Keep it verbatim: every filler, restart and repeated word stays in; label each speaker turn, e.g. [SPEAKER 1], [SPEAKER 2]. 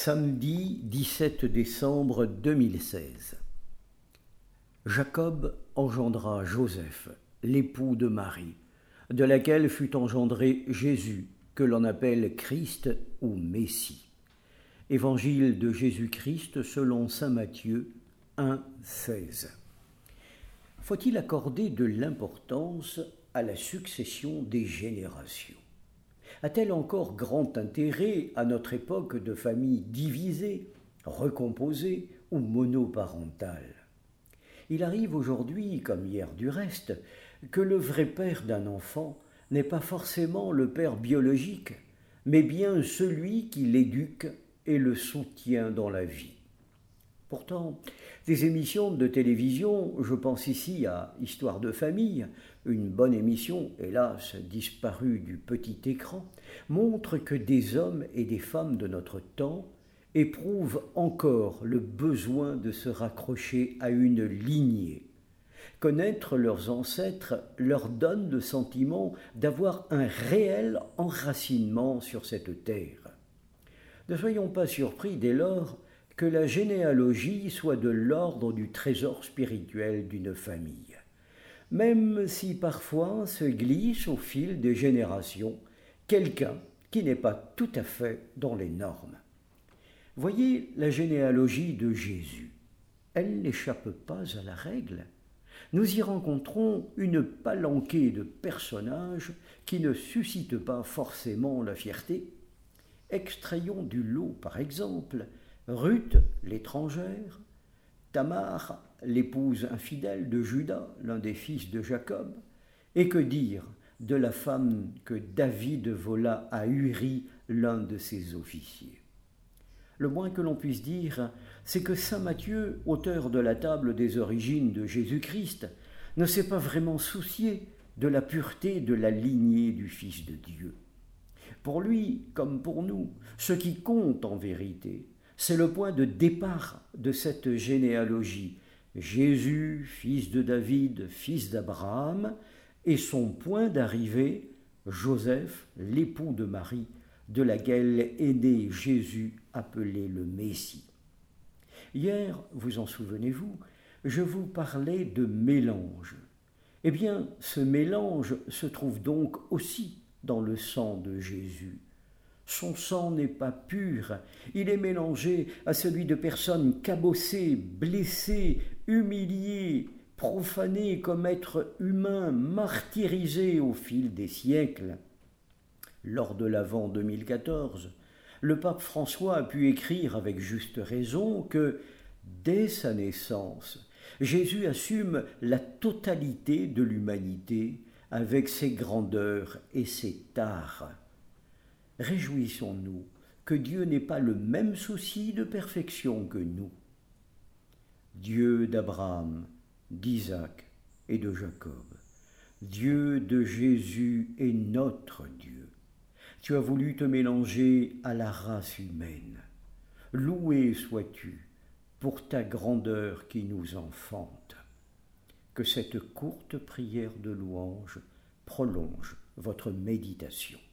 [SPEAKER 1] Samedi dix-sept décembre deux mille seize. Jacob engendra Joseph, l'époux de Marie, de laquelle fut engendré Jésus, que l'on appelle Christ ou Messie. Évangile de Jésus-Christ selon saint Matthieu un, seize. Faut-il accorder de l'importance à la succession des générations ? A-t-elle encore grand intérêt à notre époque de familles divisées, recomposées ou monoparentales ? Il arrive aujourd'hui, comme hier du reste, que le vrai père d'un enfant n'est pas forcément le père biologique, mais bien celui qui l'éduque et le soutient dans la vie. Pourtant, des émissions de télévision, je pense ici à Histoire de famille, une bonne émission, hélas disparue du petit écran, montrent que des hommes et des femmes de notre temps éprouvent encore le besoin de se raccrocher à une lignée. Connaître leurs ancêtres leur donne le sentiment d'avoir un réel enracinement sur cette terre. Ne soyons pas surpris dès lors que la généalogie soit de l'ordre du trésor spirituel d'une famille, même si parfois se glisse au fil des générations quelqu'un qui n'est pas tout à fait dans les normes. Voyez la généalogie de Jésus. Elle n'échappe pas à la règle. Nous y rencontrons une palanquée de personnages qui ne suscitent pas forcément la fierté. Extrayons du lot, par exemple, Ruth, l'étrangère, Tamar, l'épouse infidèle de Judas, l'un des fils de Jacob, et que dire de la femme que David vola à Uri, l'un de ses officiers. Le moins que l'on puisse dire, c'est que saint Matthieu, auteur de la table des origines de Jésus-Christ, ne s'est pas vraiment soucié de la pureté de la lignée du Fils de Dieu. Pour lui, comme pour nous, ce qui compte en vérité, c'est le point de départ de cette généalogie. Jésus, fils de David, fils d'Abraham, et son point d'arrivée, Joseph, l'époux de Marie, de laquelle est né Jésus appelé le Messie. Hier, vous en souvenez-vous, je vous parlais de mélange. Eh bien, ce mélange se trouve donc aussi dans le sang de Jésus. Son sang n'est pas pur, il est mélangé à celui de personnes cabossées, blessées, humiliées, profanées comme êtres humains, martyrisés au fil des siècles. Lors de l'Avent deux mille quatorze, le pape François a pu écrire avec juste raison que, dès sa naissance, Jésus assume la totalité de l'humanité avec ses grandeurs et ses tares. Réjouissons-nous que Dieu n'ait pas le même souci de perfection que nous. Dieu d'Abraham, d'Isaac et de Jacob, Dieu de Jésus est notre Dieu. Tu as voulu te mélanger à la race humaine. Loué sois-tu pour ta grandeur qui nous enfante. Que cette courte prière de louange prolonge votre méditation.